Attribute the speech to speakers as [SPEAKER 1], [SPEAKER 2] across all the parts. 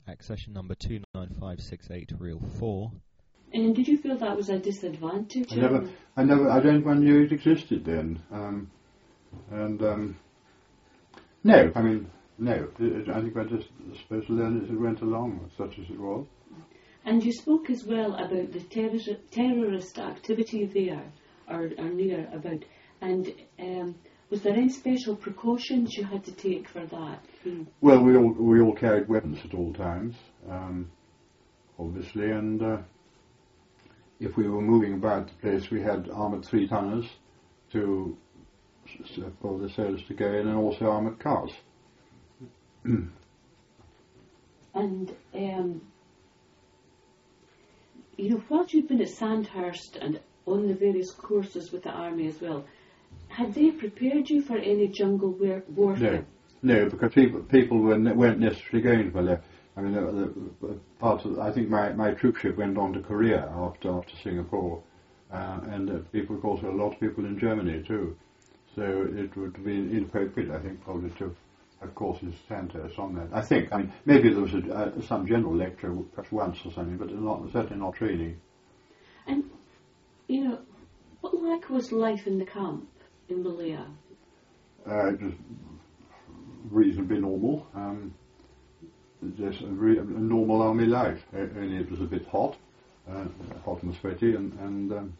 [SPEAKER 1] accession number 29568 reel 4.
[SPEAKER 2] And did you feel that was a disadvantage?
[SPEAKER 3] I don't knew it existed then. No, I mean, no. I think I just supposed to learn as it went along, such as it was.
[SPEAKER 2] And you spoke as well about the terrorist activity there, or near about, and was there any special precautions you had to take for that?
[SPEAKER 3] Well, we all carried weapons at all times, obviously, and if we were moving about the place, we had armoured 3-tonners for the sailors to go in, and also armoured cars.
[SPEAKER 2] And whilst you've been at Sandhurst and on the various courses with the army as well, had they prepared you for any jungle warfare?
[SPEAKER 3] No, because people weren't necessarily going to Malaya. I mean, I think my troopship went on to Korea after Singapore, and people, of course, a lot of people in Germany too. So it would be inappropriate, I think, probably to have courses Sandhurst on that. I think. I mean, maybe there was some general lecture, perhaps once or something, but certainly not training.
[SPEAKER 2] And what was life in the camp in Malaya?
[SPEAKER 3] It was reasonably normal. Just a normal army life. Only it was a bit hot and sweaty, and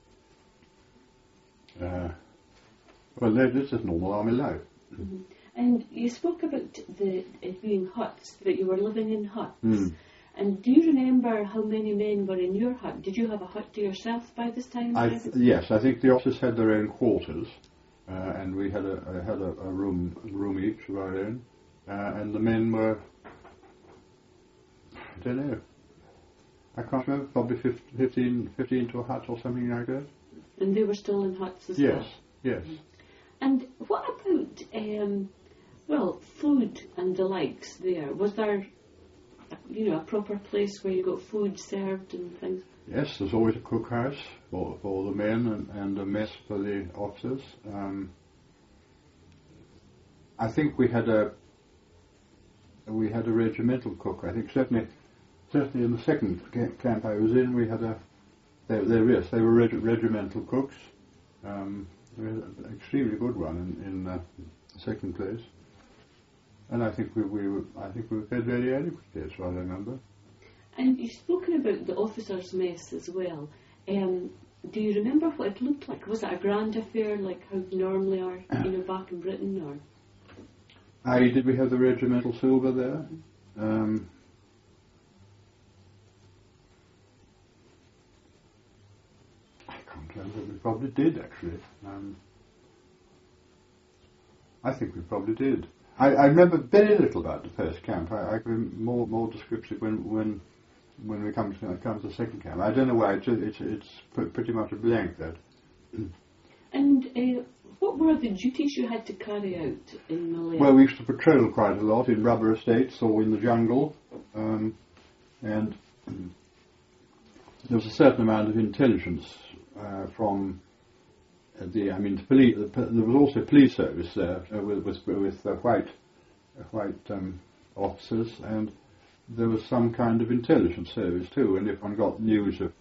[SPEAKER 3] well, it's just normal army life.
[SPEAKER 2] Mm-hmm. And you spoke about it being huts, that you were living in huts. Mm. And do you remember how many men were in your hut? Did you have a hut to yourself by this time?
[SPEAKER 3] Yes, I think the officers had their own quarters, and we had a room each of our own, and the men were, I don't know, I can't remember, probably 15 to a hut or something like that.
[SPEAKER 2] And they were still in huts as well?
[SPEAKER 3] Yes.
[SPEAKER 2] And what about, food and the likes there? Was there, a proper place where you got food served and things?
[SPEAKER 3] Yes, there's always a cookhouse for the men and a mess for the officers. I think we had a regimental cook. I think certainly in the second camp I was in, we had they were regimental cooks. We had an extremely good one in the second place, and I think we were fed very adequately, as far as I remember.
[SPEAKER 2] And you've spoken about the officers' mess as well. Do you remember what it looked like? Was it a grand affair, like how we normally are, back in Britain, or?
[SPEAKER 3] Did we have the regimental silver there? We probably did, actually. I think we probably did. I remember very little about the first camp. I can be more descriptive when we come to the second camp. I don't know why. It's pretty much a blank, that.
[SPEAKER 2] And what were the duties you had to carry out in Malaya?
[SPEAKER 3] Well, we used to patrol quite a lot in rubber estates or in the jungle, and there was a certain amount of intelligence from the police. There was also police service there with white officers, and there was some kind of intelligence service too. And if one got news of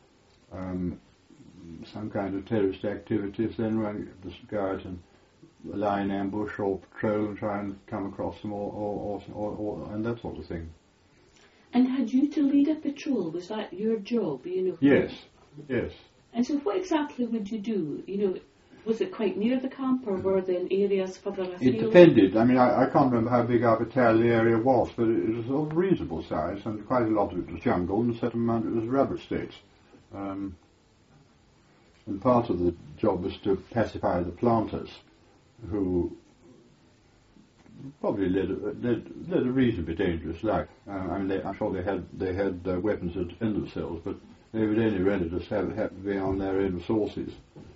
[SPEAKER 3] some kind of terrorist activities, then one just go out and lie in ambush or patrol and try and come across them, or and that sort of thing.
[SPEAKER 2] And had you to lead a patrol? Was that your job?
[SPEAKER 3] Yes.
[SPEAKER 2] And so what exactly would you do? Was it quite near the camp, or were there areas further afield?
[SPEAKER 3] It depended. I mean, I can't remember how big our battalion area was, but it was of reasonable size, and quite a lot of it was jungle, and a certain amount of it was rubber estates. And part of the job was to pacify the planters, who probably led a reasonably dangerous life. I'm sure they had weapons to defend themselves, but they would only really just have to be on their own resources.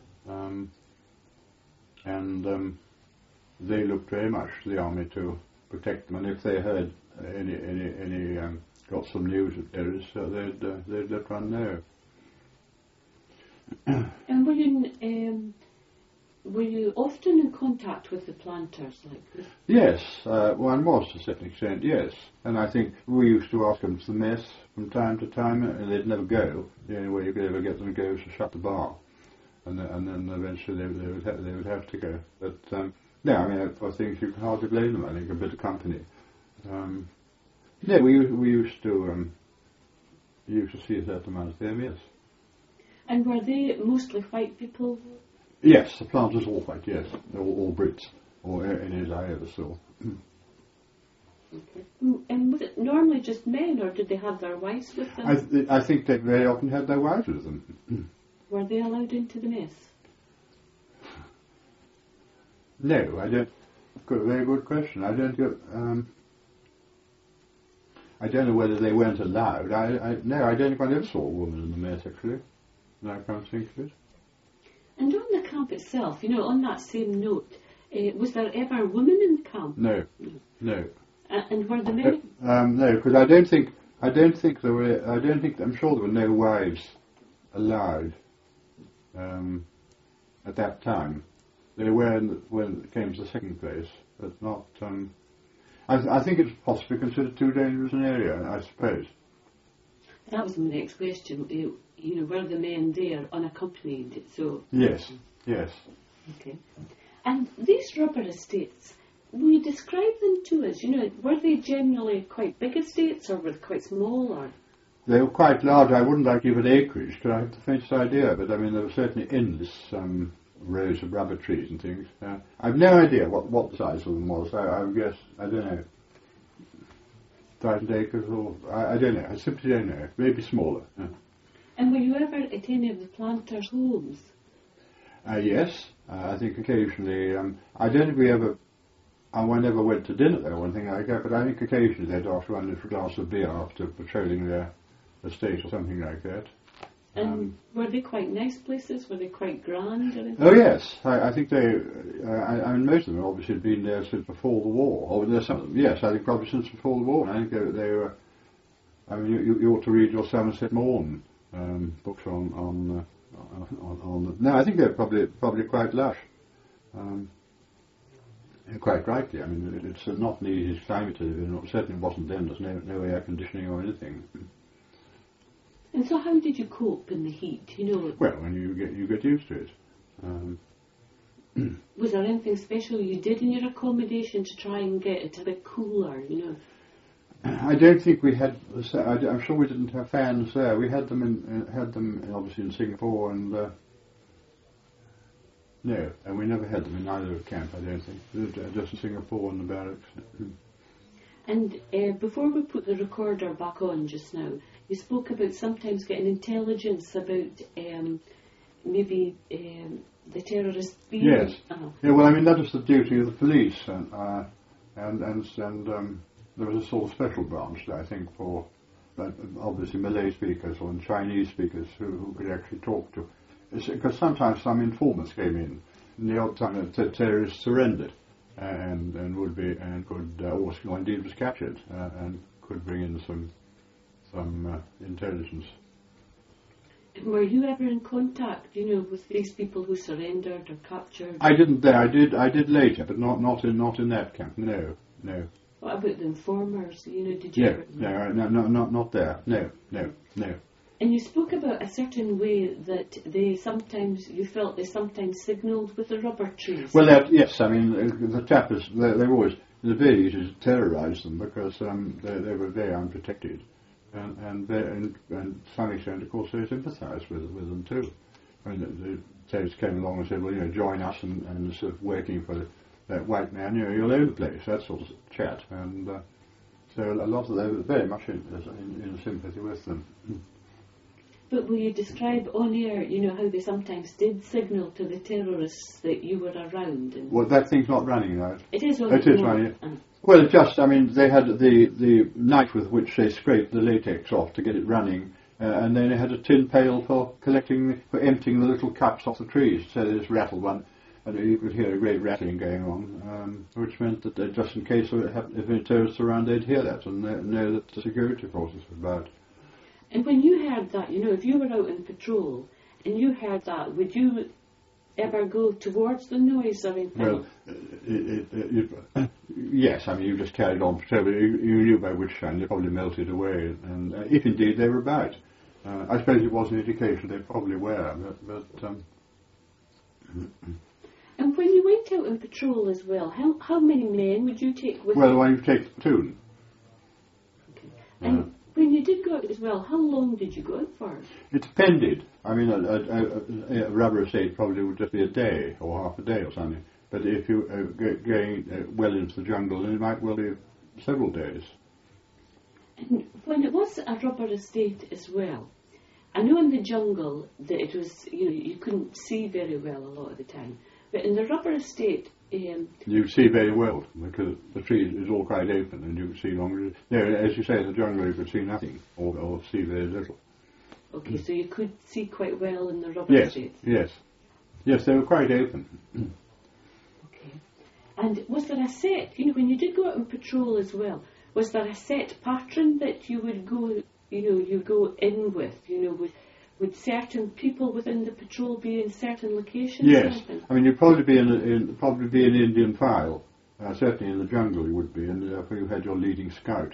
[SPEAKER 3] And they looked very much to the army to protect them, and if they heard any got some news of terrorists, they'd let one know.
[SPEAKER 2] And were you often in contact with the planters?
[SPEAKER 3] Yes, one was to a certain extent, yes. And I think we used to ask them to the mess from time to time, and they'd never go. The only way you could ever get them to go was to shut the bar. And then eventually they would have to go. But, no, I mean, for things you can hardly blame them, I think, a bit of company. Yeah, we used to see a certain amount of them, yes.
[SPEAKER 2] And were they mostly white people?
[SPEAKER 3] Yes, the planters all white, yes. All Brits, or any as I ever saw.
[SPEAKER 2] Okay. And was it normally just men, or did they have their wives with them?
[SPEAKER 3] I think they very often had their wives with them.
[SPEAKER 2] Were they allowed into the mess?
[SPEAKER 3] No, I don't. Good, very good question. I don't go. I don't know whether they weren't allowed. No, I don't think I ever saw a woman in the mess actually. No, I can't think of it.
[SPEAKER 2] And on the camp itself, on that same note, was there ever women in the camp?
[SPEAKER 3] No.
[SPEAKER 2] And were the men?
[SPEAKER 3] No, because I don't think there were. I'm sure there were no wives allowed at that time. They were when it came to the second place, but not. I think it's possibly considered too dangerous an area, I suppose.
[SPEAKER 2] That was my next question. Were the men there unaccompanied? So
[SPEAKER 3] yes.
[SPEAKER 2] Okay. And these rubber estates, will you describe them to us? Were they generally quite big estates, or were they quite small, or?
[SPEAKER 3] They were quite large. I wouldn't like to give it acreage, because I have the faintest idea. But I mean, there were certainly endless rows of rubber trees and things. I've no idea what the size of them was. I would guess, I don't know, 1,000 acres or I don't know. I simply don't know. Maybe smaller.
[SPEAKER 2] And were you ever at any of the planters' homes?
[SPEAKER 3] Yes, I think occasionally. I don't think we ever. I never went to dinner there or anything like that. But I think occasionally they'd ask one for a glass of beer after patrolling their estate or something like that.
[SPEAKER 2] And were they quite nice places? Were they quite grand? Or anything?
[SPEAKER 3] Oh yes, I think they. I mean, most of them obviously had been there since before the war. Or there's some of them. Yes, I think probably since before the war. I think they were. I mean, you ought to read your Somerset Maugham books on. No, I think they're probably quite lush. Quite rightly. I mean, it's not the easiest climate to live in. It certainly wasn't then. There's no air conditioning or anything.
[SPEAKER 2] And so, how did you cope in the heat?
[SPEAKER 3] Well, when you get used to it.
[SPEAKER 2] Was there anything special you did in your accommodation to try and get it a bit cooler?
[SPEAKER 3] I don't think we had. I'm sure we didn't have fans there. We had them obviously in Singapore and no, and we never had them in either camp. I don't think just in Singapore and the barracks.
[SPEAKER 2] And before we put the recorder back on just now, you spoke about sometimes getting intelligence about maybe the terrorists being.
[SPEAKER 3] Yes. Yeah. Well, I mean that is the duty of the police, and there was a sort of special branch, I think, for obviously Malay speakers or Chinese speakers who could actually talk to. Because sometimes some informants came in the odd time that terrorists surrendered and could or indeed was captured and could bring in some intelligence.
[SPEAKER 2] Were you ever in contact, with these people who surrendered or captured?
[SPEAKER 3] I didn't there. I did later, but not in that camp. No.
[SPEAKER 2] What about the informers? Did you?
[SPEAKER 3] No, not there. No.
[SPEAKER 2] And you spoke about a certain way that you felt they sometimes signalled with the rubber trees.
[SPEAKER 3] Well, yes, I mean, the tappers, they always, it's very easy to terrorise them because they were very unprotected. And to some extent, of course, they sympathised with them too. I mean, the terrorists came along and said, well, join us and sort of working for that white man, you'll own the place, that sort of chat. And so a lot of them were very much in sympathy with them.
[SPEAKER 2] But will you describe on air, how they sometimes did signal to the terrorists that you were around?
[SPEAKER 3] Well, that thing's not running, right?
[SPEAKER 2] It is
[SPEAKER 3] running. It is running. Well, they had the knife with which they scraped the latex off to get it running, and then they had a tin pail for emptying the little cups off the trees, so they just rattled one, and you could hear a great rattling going on, which meant that just in case if any terrorists were around, they'd hear that and know that the security forces were about.
[SPEAKER 2] And when you heard that, if you were out on patrol and you heard that, would you ever go towards the noise or anything?
[SPEAKER 3] Well, yes, I mean, you just carried on, so you knew by which time they probably melted away, and if indeed they were about. I suppose it was an indication they probably were, but
[SPEAKER 2] And when you went out on patrol as well, how many men would you take with
[SPEAKER 3] well,
[SPEAKER 2] you?
[SPEAKER 3] when you take the platoon.
[SPEAKER 2] Okay. And when you did go out as well, how long did you go out for?
[SPEAKER 3] It depended. I mean, a rubber estate probably would just be a day or half a day or something. But if you going well into the jungle, then it might well be several days.
[SPEAKER 2] And when it was a rubber estate as well, I know in the jungle that it was, you couldn't see very well a lot of the time. But in the rubber estate,
[SPEAKER 3] you see very well because the tree is all quite open and you can see longer. There, as you say, in the jungle you could see nothing or see very little.
[SPEAKER 2] Okay, so you could see quite well in the rubber estate.
[SPEAKER 3] Yes, they were quite open.
[SPEAKER 2] Okay. And was there a set, when you did go out on patrol as well, was there a set pattern that you would go, you go in with, would certain people within the patrol be in certain locations?
[SPEAKER 3] Yes, I mean you'd probably be in Indian file. Certainly in the jungle you would be, and therefore you had your leading scout.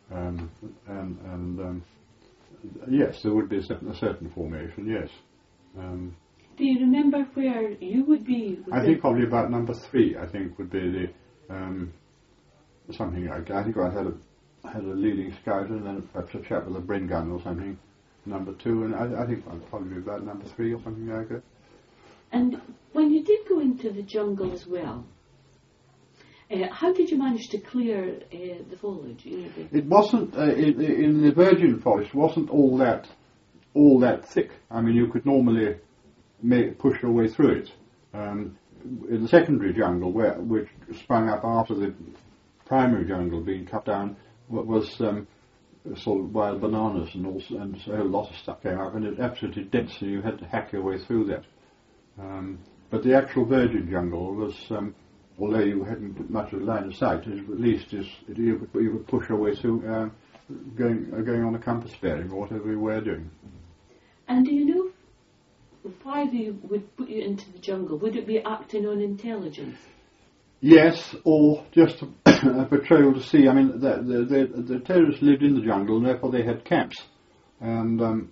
[SPEAKER 3] Yes, there would be a certain formation. Yes.
[SPEAKER 2] Do you remember where you would be?
[SPEAKER 3] I think probably about number 3. I think would be the something like. I think I had a leading scout, and then perhaps a chap with a Bren gun or something. Number 2, and I think I'd probably be about number 3 or something like that.
[SPEAKER 2] And when you did go into the jungle as well, how did you manage to clear the foliage?
[SPEAKER 3] It wasn't in the virgin forest. Wasn't all that thick. I mean, you could normally push your way through it. In the secondary jungle, which sprung up after the primary jungle being cut down, was sort of wild bananas and so a lot of stuff came up, and it absolutely dense, and you had to hack your way through that. But the actual virgin jungle was, although you hadn't much of a line of sight, at least you could push your way through, going on a compass bearing or whatever you were doing.
[SPEAKER 2] And do you know why they would put you into the jungle? Would it be acting on intelligence?
[SPEAKER 3] Yes, or just a patrol to see. I mean, the terrorists lived in the jungle, and therefore they had camps. And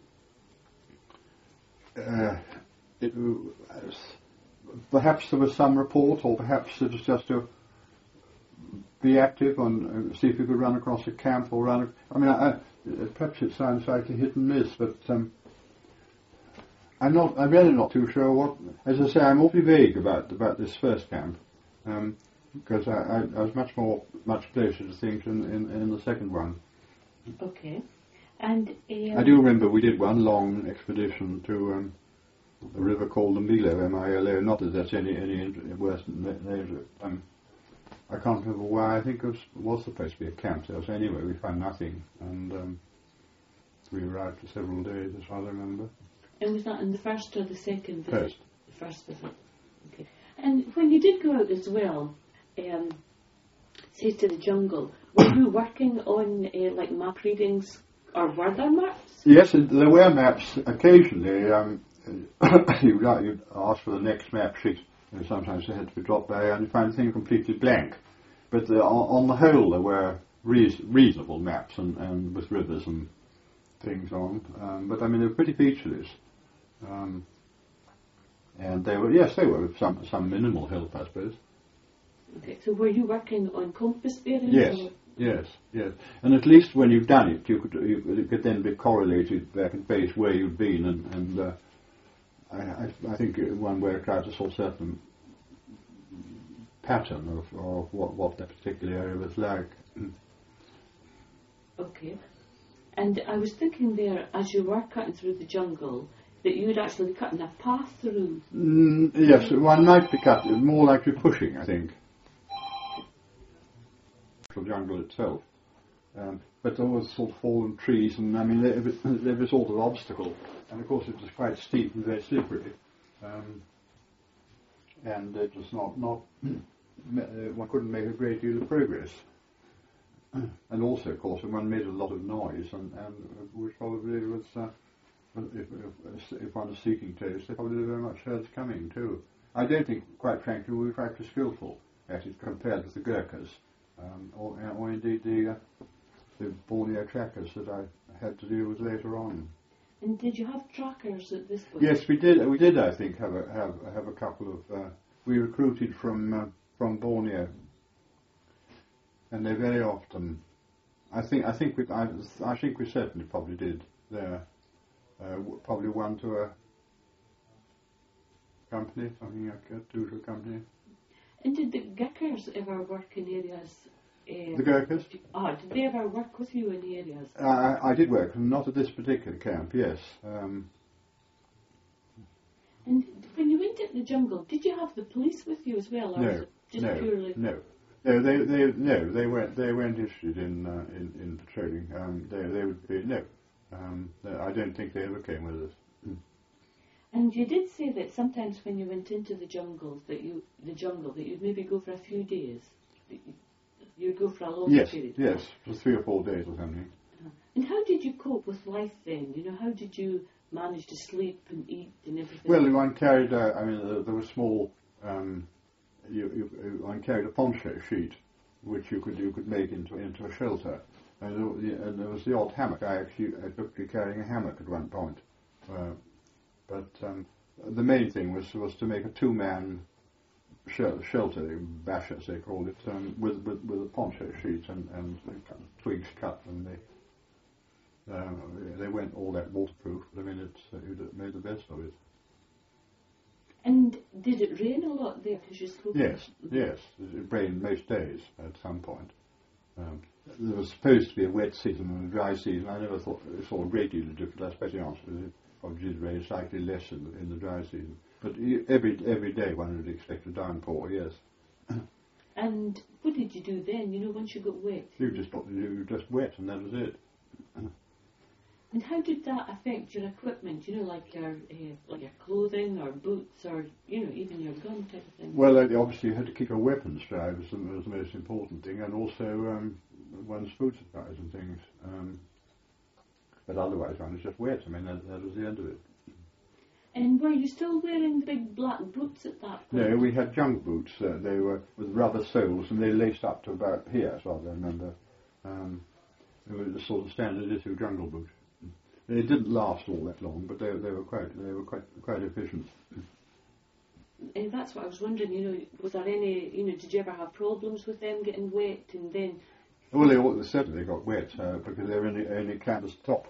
[SPEAKER 3] perhaps there was some report, or perhaps it was just to be active and see if you could run across a camp or run. Perhaps it sounds like a hit and miss, but I'm really not too sure what. As I say, I'm awfully vague about this first camp. Because I was much closer to things in the second one.
[SPEAKER 2] Okay. And
[SPEAKER 3] I do remember we did one long expedition to a river called the Milo, M-I-L-O, not that that's any worse than that. I can't remember why. I think it was supposed to be a camp there. So anyway, we found nothing, and we arrived for several days, as far as I remember.
[SPEAKER 2] And was that in the first or the second visit?
[SPEAKER 3] First.
[SPEAKER 2] The first visit. Okay. And when you did go out as well, say to the jungle, were you working on like map readings, or were there maps?
[SPEAKER 3] Yes, there were maps. Occasionally, you'd ask for the next map sheet, and sometimes they had to be dropped by, and you find the thing completely blank. But on the whole, there were reasonable maps, and with rivers and things on. But I mean, they were pretty featureless. And they were with some minimal help, I suppose.
[SPEAKER 2] Okay, so were you working on compass bearings?
[SPEAKER 3] Yes. And at least when you've done it, it could then be correlated back and face where you've been, and I think one way I tried to sort certain pattern of what that particular area was like.
[SPEAKER 2] Okay. And I was thinking there, as you were cutting through the jungle, that you would actually be cutting a path through.
[SPEAKER 3] Yes, one might be cutting, more likely pushing, I think. The jungle itself. But there was sort of fallen trees, and I mean, there was sort of obstacle. And of course it was quite steep and very slippery. And it was not one couldn't make a great deal of progress. And also, of course, one made a lot of noise, and which probably was if one is seeking taste, they probably very much heard it's coming too. I don't think, quite frankly, we were actually skillful at it compared with the Gurkhas, or indeed the Borneo trackers that I had to deal with later on.
[SPEAKER 2] And did you have trackers at this point?
[SPEAKER 3] Yes, we did. We did. I think have a couple of. We recruited from Borneo, and they very often. I think we certainly probably did there. Probably one to a company, something like that, two to a company.
[SPEAKER 2] And did the Gurkhas ever work in areas?
[SPEAKER 3] The Gurkhas?
[SPEAKER 2] Did they ever work with you in areas?
[SPEAKER 3] I did work, not at this particular camp, yes.
[SPEAKER 2] And when you went into the jungle, did you have the police with you as well, or was it just purely?
[SPEAKER 3] No. They weren't interested in patrolling. They would be I don't think they ever came with us.
[SPEAKER 2] And you did say that sometimes when you went into the jungle that you'd maybe go for a few days. You'd go for a long period.
[SPEAKER 3] Yes, for 3 or 4 days or something.
[SPEAKER 2] And how did you cope with life then? How did you manage to sleep and eat and everything?
[SPEAKER 3] Well, one carried. There was small. One carried a poncho sheet, which you could make into a shelter, and there was the odd hammock. I took to carrying a hammock at one point, but the main thing was to make a 2-man shelter, bash as they called it, with a poncho sheet and twigs cut, and they weren't all that waterproof. But it made the best of it.
[SPEAKER 2] And did it rain a lot there? Because you spoke.
[SPEAKER 3] Yes, it rained most days at some point. There was supposed to be a wet season and a dry season. I never saw a great deal of difference. That's better honest, because it probably did rain slightly less in the dry season. But every day one would expect a downpour, yes.
[SPEAKER 2] And what did you do then, once you got wet?
[SPEAKER 3] You just wet, and that was it.
[SPEAKER 2] And how did that affect your equipment, like your clothing or boots or, even your gun type of thing?
[SPEAKER 3] Well, obviously you had to keep your weapons dry, was the most important thing, and also one's food supplies and things. But otherwise one was just wet. That was the end of it.
[SPEAKER 2] And were you still wearing big black boots at that point?
[SPEAKER 3] No, we had junk boots. They were with rubber soles, and they laced up to about here, as far as I remember. They were the sort of standard issue jungle boot. They didn't last all that long, but they were quite efficient.
[SPEAKER 2] And that's what I was wondering. Was there any? Did you ever have problems with them getting wet and then?
[SPEAKER 3] Well, they certainly got wet because they were only canvas top.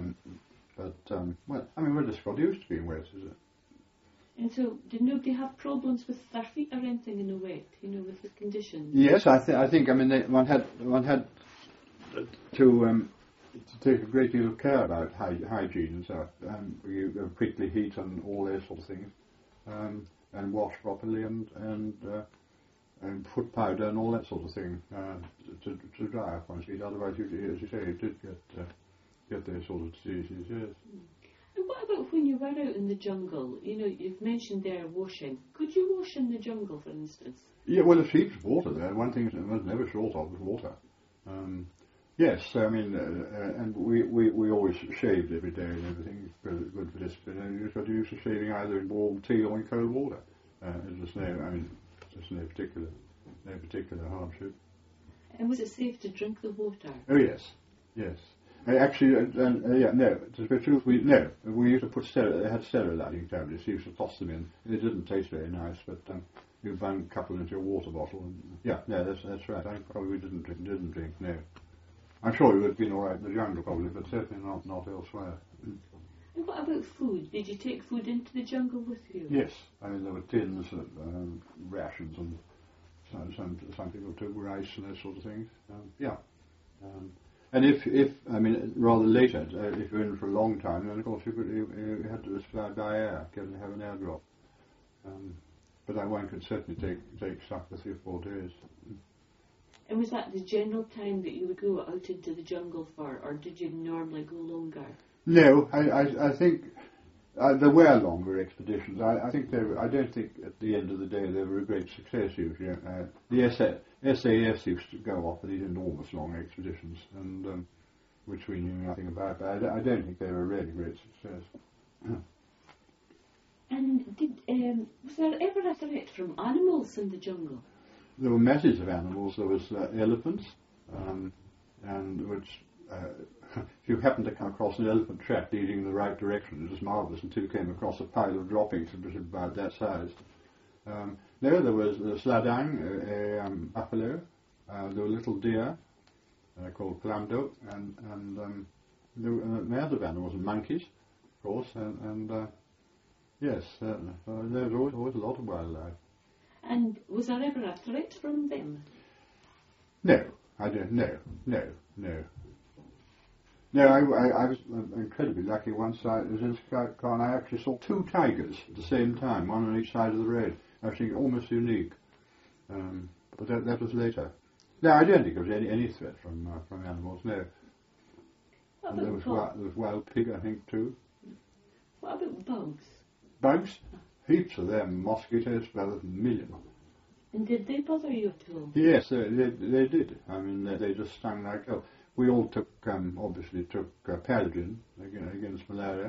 [SPEAKER 3] We're just got used to being wet, is it?
[SPEAKER 2] And so, did nobody have problems with their feet or anything in the wet? With the conditions.
[SPEAKER 3] Yes, I think. One had to take a great deal of care about hygiene and stuff. You prickly heat and all those sort of things, and wash properly and foot powder and all that sort of thing to dry up one's feet. Otherwise, as you say, you did get those sort of diseases. Yes.
[SPEAKER 2] And what about when you were out in the jungle? You've mentioned there washing. Could you wash in the jungle, for instance?
[SPEAKER 3] Yeah, well, there's heaps of water there. One thing that was never short of was water. Yes, and we always shaved every day and everything. Good for discipline. And you just got used to shaving either in warm tea or in cold water. There's no particular hardship.
[SPEAKER 2] And was it safe to drink the water?
[SPEAKER 3] Oh yes. Actually, no. To be true, we used to put they had sterilizing tablets. You used to toss them in. It didn't taste very nice, but you bang a couple into your water bottle. And, that's right. I probably didn't drink. No. I'm sure it would have been all right in the jungle, probably, but certainly not elsewhere.
[SPEAKER 2] And what about food? Did you take food into the jungle with you?
[SPEAKER 3] Yes, there were tins, rations, and some people took rice and those sort of things. And if rather later, if you're in for a long time, then of course you had to fly by air, have an airdrop. But one could certainly take stuff for 3 or 4 days.
[SPEAKER 2] And was that the general time that you would go out into the jungle for, or did you normally go longer?
[SPEAKER 3] No, I think there were longer expeditions. I don't think at the end of the day they were a great success usually. The SAS used to go off for these enormous long expeditions, and which we knew nothing about. But I don't think they were a really great success.
[SPEAKER 2] And was there ever a threat from animals in the jungle?
[SPEAKER 3] There were masses of animals. There was elephants, and which, if you happened to come across an elephant trap leading in the right direction, it was marvellous until you came across a pile of droppings that was about that size. There was a sladang, a buffalo. There were little deer called plamdo, and there were massive animals, and monkeys, of course, and yes, there was always a lot of wildlife. And
[SPEAKER 2] was there ever a threat from them?
[SPEAKER 3] No, I don't. No. No, I was incredibly lucky. Once I was in Scout Car and I actually saw 2 tigers at the same time, one on each side of the road. I think almost unique. But that was later. No, I don't think there was any threat from animals. No. And there was wild pig, I think, too.
[SPEAKER 2] What about bugs?
[SPEAKER 3] Bugs? Heaps of them. Mosquitoes, about 1 million.
[SPEAKER 2] And did they bother you at all?
[SPEAKER 3] Yes, they did. I mean, they just stung like hell. We all obviously took Paladin against malaria.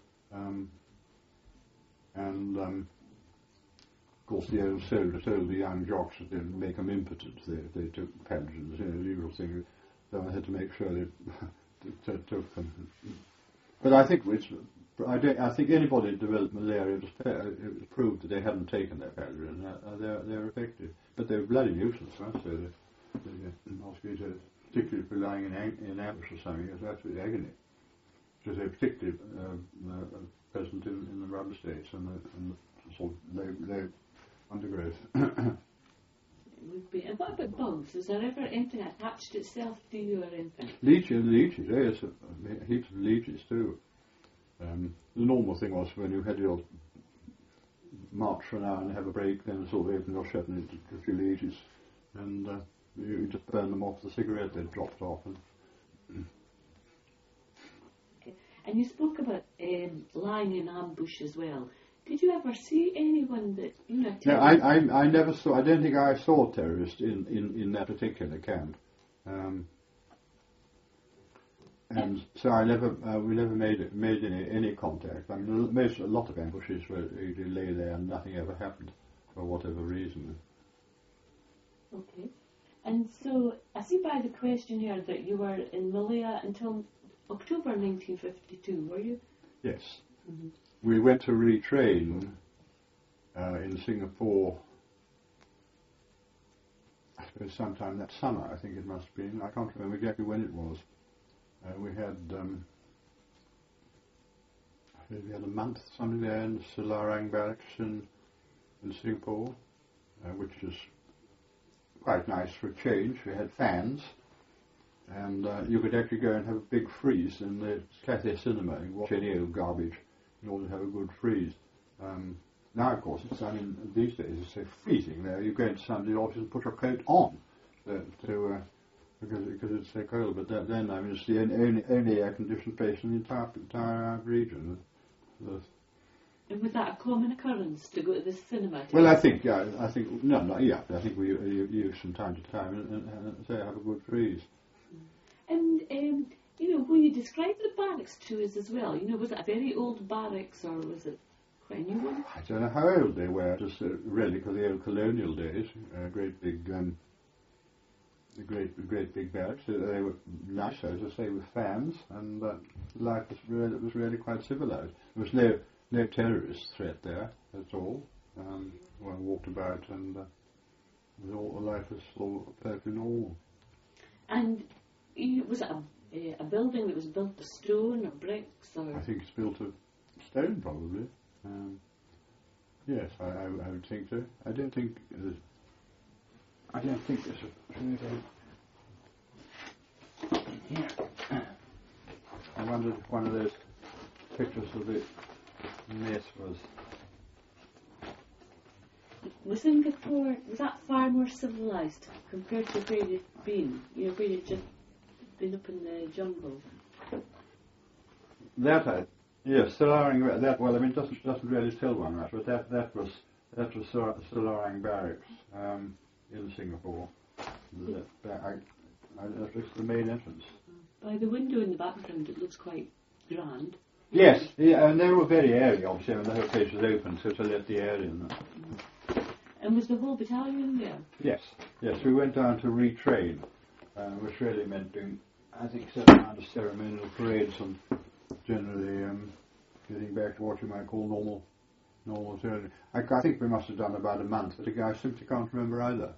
[SPEAKER 3] Of course, the old soldier told the young jocks that they'd make them impotent if they took Paladins, the usual thing. So I had to make sure they took them. But I think I think anybody who developed malaria, it was proved that they hadn't taken their Paladin. They're effective. But they're bloody nuisance, right? So the mosquitoes, particularly if relying in ambush or something, it's absolutely agony. Because they're particularly present in the rubber states and the sort of low undergrowth.
[SPEAKER 2] It would be. And what about bugs? Is there ever anything attached itself to you or anything?
[SPEAKER 3] Leeches, yes, heaps of leeches too. The normal thing was when you had your march for an hour and have a break, then sort of open your shut and it a few leeches, and you just burn them off the cigarette they dropped off.
[SPEAKER 2] And you spoke about lying in ambush as well. Did you ever see anyone that
[SPEAKER 3] No, I never saw. I don't think I saw terrorists in that particular camp. And so we never made any contact. I mean, a lot of ambushes where you lay there and nothing ever happened for whatever reason.
[SPEAKER 2] Okay. And so I see by the question here that you were in Malaya until October 1952, were you?
[SPEAKER 3] Yes.
[SPEAKER 2] Mm-hmm.
[SPEAKER 3] We went to retrain in Singapore, I suppose sometime that summer, I think it must have been. I can't remember exactly when it was. We had a month, something there in Selarang Barracks in Singapore, which was quite nice for a change. We had fans, and you could actually go and have a big freeze in the Cathay Cinema and watch any old garbage in order to have a good freeze. Now, of course, these days it's so freezing there. You go into somebody's office and put your coat on because it's so cold. But then, it's the only air-conditioned place in the entire region.
[SPEAKER 2] And was that a common occurrence to go to the cinema?
[SPEAKER 3] Well, I think I think we use from time to time and say have a good freeze.
[SPEAKER 2] And will you describe the barracks to us as well? Was it a very old barracks or was it quite a new one?
[SPEAKER 3] I don't know how old they were. Just a relic of the old colonial days. Great big barracks. They were nice, as I say, with fans, and life was really quite civilized. There was no terrorist threat there at all. One walked about, and life was all perfectly normal. And
[SPEAKER 2] was it a building that was built of stone or bricks? Or?
[SPEAKER 3] I think it's built of stone, probably. Yes, I would think so. I don't think there's yeah. I wondered if one of those pictures of the mess
[SPEAKER 2] was Singapore, was that far more civilized compared to where you'd been? Where you'd just been up in the jungle?
[SPEAKER 3] Yes, Selarang. That it doesn't really tell one much, but that was Selarang Barracks in Singapore. That was the main entrance.
[SPEAKER 2] By the window in the background, it looks quite grand.
[SPEAKER 3] Yes, yeah, and they were very airy, obviously, when the whole place was open, so to let the air in.
[SPEAKER 2] And was the whole battalion there?
[SPEAKER 3] Yes, yes, we went down to retrain, which really meant doing, I think, certain amount of ceremonial parades and generally getting back to what you might call normal training. I think we must have done about a month, but I simply can't remember either.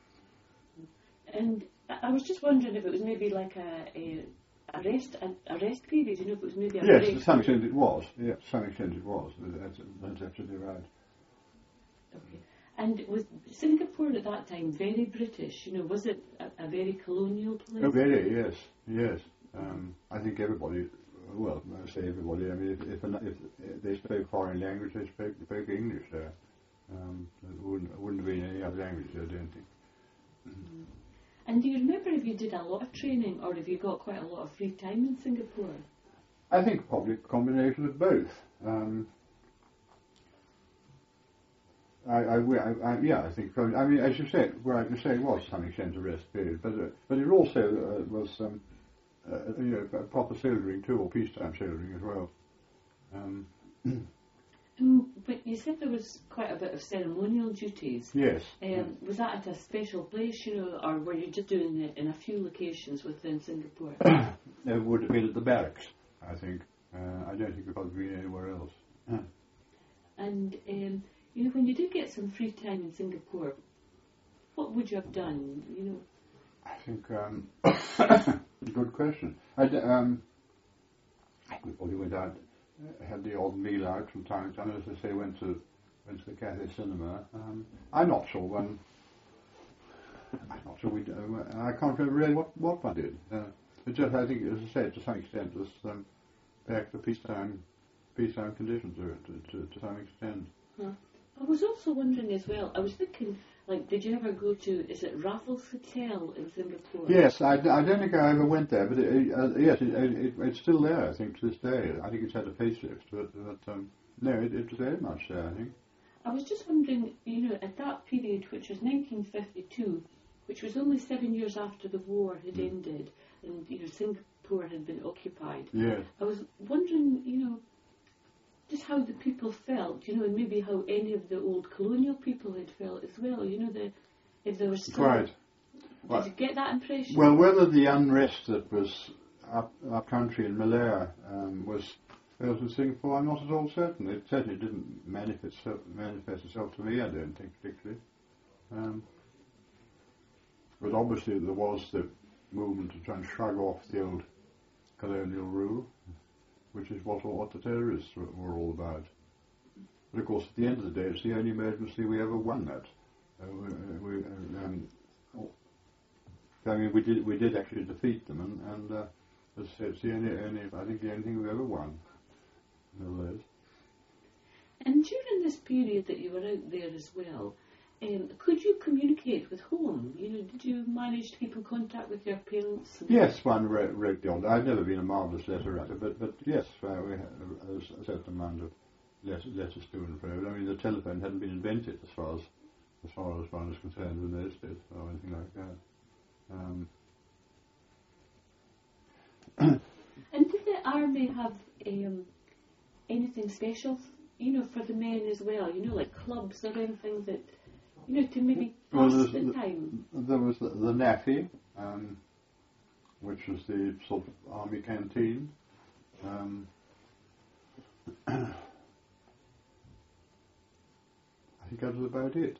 [SPEAKER 2] And I was just wondering if it was maybe like a arrest period, you know, if it was maybe a
[SPEAKER 3] Yes,
[SPEAKER 2] break.
[SPEAKER 3] to some extent it was. Yeah, to some extent it was. That's absolutely right.
[SPEAKER 2] Okay. And was Singapore at that time very British? You know, was it a very colonial place?
[SPEAKER 3] Oh, very, yes, yes. I think everybody, well, I say everybody, I mean, if they spoke foreign language, they spoke English there. It wouldn't have been any other language, I don't think.
[SPEAKER 2] Mm. And do you remember if you did a lot of training, or if you got quite a lot of free time in Singapore?
[SPEAKER 3] I think probably a combination of both. I think probably, I mean, as you said, well, you say it was to some extent a rest period, but it also was a proper soldiering too, or peacetime soldiering as well.
[SPEAKER 2] But you said there was quite a bit of ceremonial duties.
[SPEAKER 3] Yes.
[SPEAKER 2] Was that at a special place, you know, or were you just doing it in a few locations within Singapore?
[SPEAKER 3] It would have been at the barracks, I think. I don't think it would have been anywhere else.
[SPEAKER 2] And you know, when you did get some free time in Singapore, what would you have done? You know.
[SPEAKER 3] I think good question. We probably went out. Had the odd meal out from time to time. As I say, went to the Cathay Cinema. I'm not sure when. I'm not sure we. I can't remember really what I did. It just, I think, as I said, to some extent, was back to peacetime conditions to some extent.
[SPEAKER 2] Huh. I was also wondering as well. I was thinking, like, did you ever go to? Is it Raffles Hotel in Singapore?
[SPEAKER 3] Yes, I don't think I ever went there, but yes, it's still there. I think to this day. I think it's had a facelift, but no, it was very much there. I think.
[SPEAKER 2] I was just wondering, you know, at that period, which was 1952, which was only 7 years after the war had ended, and you know, Singapore had been occupied.
[SPEAKER 3] Yes.
[SPEAKER 2] I was wondering, you know, just how the people felt, you know, and maybe how any of the old colonial people had felt as well, you know, if there was still...
[SPEAKER 3] Right.
[SPEAKER 2] Did you get that impression?
[SPEAKER 3] Well, whether the unrest that was up country in Malaya was felt in Singapore, I'm not at all certain. It certainly didn't manifest itself to me, I don't think, particularly. But obviously there was the movement to try and shrug off the old colonial rule, which is what the terrorists were all about. But of course, at the end of the day, it's the only emergency we ever won that. I mean, we did actually defeat them, and as I said, it's the only I think the only thing we ever won.
[SPEAKER 2] And during this period that you were out there as well, could you communicate with home? You know, did you manage to keep in contact with your parents?
[SPEAKER 3] Yes, one wrote the odd. I've never been a marvellous letter writer, but yes, we had a certain amount of letters to and fro. I mean, the telephone hadn't been invented as far as one was concerned in those days, or anything like that.
[SPEAKER 2] And did the army have anything special, you know, for the men as well? You know, like clubs or anything that, you know, to maybe pass the time?
[SPEAKER 3] There was the NAFI, which was the sort of army canteen. I think that was about it.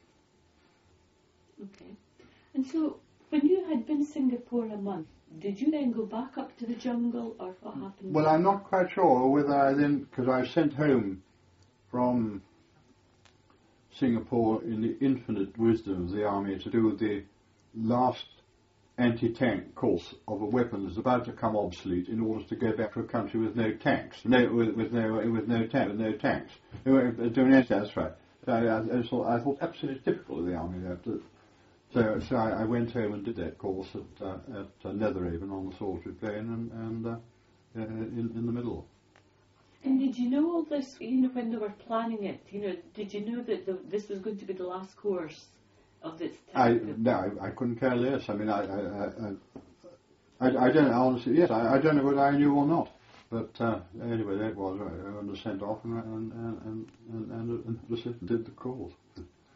[SPEAKER 2] Okay. And so, when you had been in Singapore a month, did you then go back up to the jungle, or what happened?
[SPEAKER 3] Well, I'm not quite sure whether I then, because I was sent home from Singapore in the infinite wisdom of the army to do the last anti-tank course of a weapon that's about to come obsolete in order to go back to a country with no tanks, with no tanks. That's right. So I thought absolutely typical of the army that. So I went home and did that course at Netheravon on the Salisbury Plain and in the middle.
[SPEAKER 2] And did you know all this, you know, when they were planning it? You know, did you know that this was going to be the last course of this time?
[SPEAKER 3] I couldn't care less. I mean, I don't honestly. Yes, I don't know whether I knew or not. But anyway, that was when they sent off and did the calls.